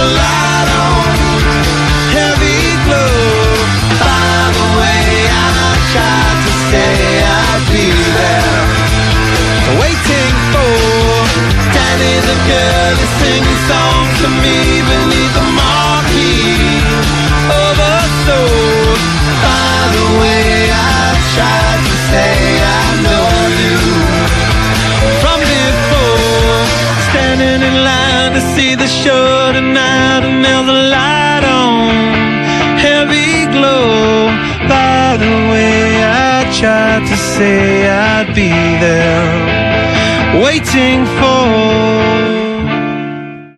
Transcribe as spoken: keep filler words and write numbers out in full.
a light on, heavy glow. By the way, I tried to say I'd be there, waiting for Danny the girl to sing a song to me beneath the marquee oversold. By the way, I tried to say I know you from before. Standing in line to see the show tonight, and there's a light on, heavy glow. By the way, I tried to say I'd be there, waiting for